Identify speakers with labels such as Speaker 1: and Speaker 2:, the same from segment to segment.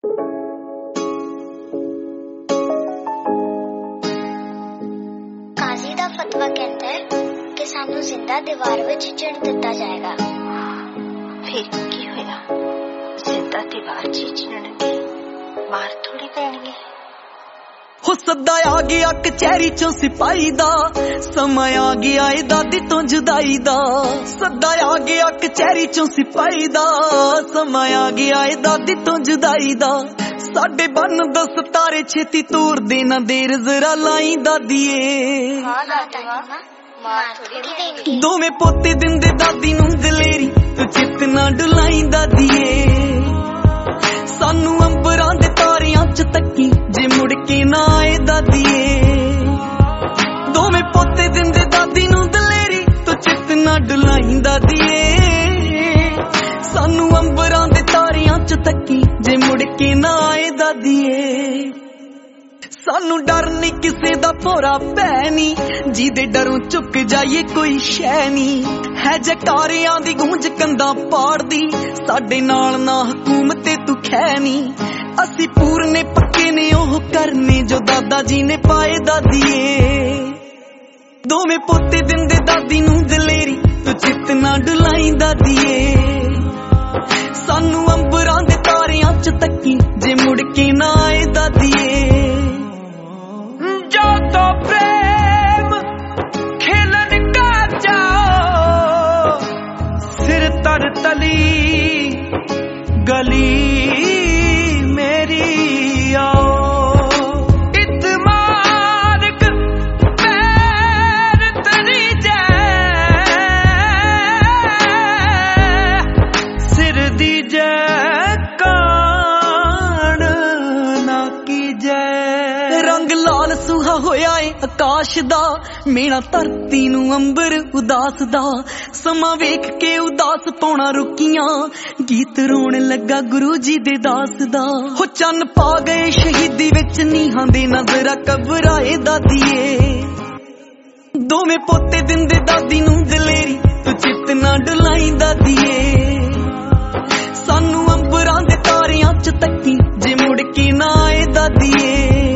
Speaker 1: काजी दा फतवा कहता है कि सानू जिंदा दीवार विच चिण दिता जाएगा।
Speaker 2: फिर की होया? जिंदा दीवार च चिणनगे, मार थोड़ी पैणगे।
Speaker 3: हो सदा आ गया कचहरी चों सिपाही दा, समा आ गया ए दादी तो जुदाई दा। सदा आ गया कचहरी चों सिपाही दा, समा आ गया ए दादी तो जुदाई दा। साडे बन दस तारे छेती तोड़ देना देर जरा लाई दादीए। दोवें पोते दिंदे दादी नूं दलेरी, तू चित ना डुलाई दादीए। सानू अंबरां दे तारियां च तक्की, जे मुड़ के ना आए दादीए। दोवें पोते दिंदे दादी नूं दलेरी, तू चित ना डुलाई दादीए। सानू अंबरां दे तारियां च तक्की, जे मुड़ के ना आए दादीए। सानू डर नी किसे दा भोरा पै नी, जिदे डरों चुक जाइए कोई शै नी। है जकारियां दी गूंज कंधां पाड़दी, साडे नाल ना हुकूमत तू खैनी। असी पूरने पक्के ने ओह करने जो दादा जी ने पाए दादीए। दोवें पोते दिंदे दादी नूं दलेरी, तू चित ना डुलाई दादीए। सानू अंबरां दे तारियां च तक्की, जे मुड़ के ना आए दादीए। जो तो प्रेम खेलन का जाओ, सिर तर तली गली मेरी आओ। इतमाद पैर तरी जै, सिर दी जै कान ना की जै। रंग लाल सुहा होया ए आकाश दा, मेरा धरती नू अंबर उदास दा। समा वेख के उदास पौना रुकियां, गीत रोण लगा गुरु जी दे दास दा। हो चन्न पा गए शहीदी विच नीहां दे, नजरा घबराए दादीए। दोवें पोते दिंदे दादी नूं दलेरी, तू चित ना डुलाई दादीए। सानू अंबरां दे तारियां च तक्की, जे मुड़ के ना आए दादीए।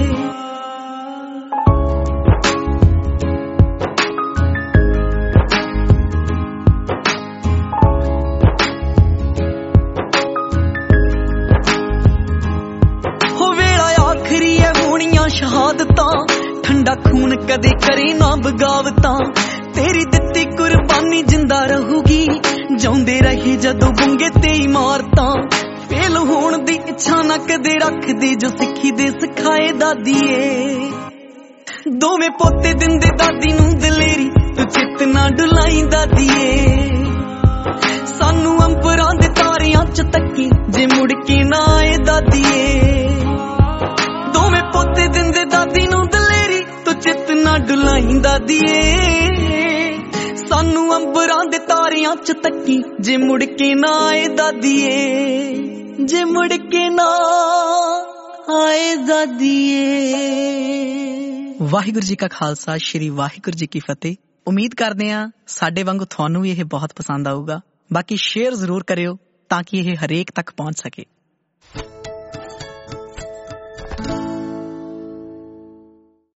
Speaker 3: शहादतां ठंडा खून कदे करे ना बगावतां, तेरी दित्ती कुर्बानी जिंदा रहूगी, जाउंदे रहे जदों गुंगे ते इमारतां। फेल होण दी इच्छा ना कदे रखदी, जो सिक्खी दे सिखाए दादीए। दोवें पोते दिंदे दादी नूं दलेरी, तू चित ना डुलाई दादीए। सानू अंबरां दे तारियां च तक्की, जे मुड़ के ना आए दादीए। दोवें पोते दिंदे दादी नूं दलेरी, तू चित ना डुलाई दादीए। सानू अंबरां दे तारियां च तक्की, जे मुड़ के ना आए दादीए। जे मुड़ के ना आए दादीए। वाहिगुरु जी का खालसा, श्री वाहिगुरु जी की फतेह। उम्मीद करदे हां साडे वांगू तुहानू भी ਇਹ बहुत पसंद आऊगा। बाकी शेयर जरूर करियो ताकि ਇਹ हरेक तक पहुंच सके।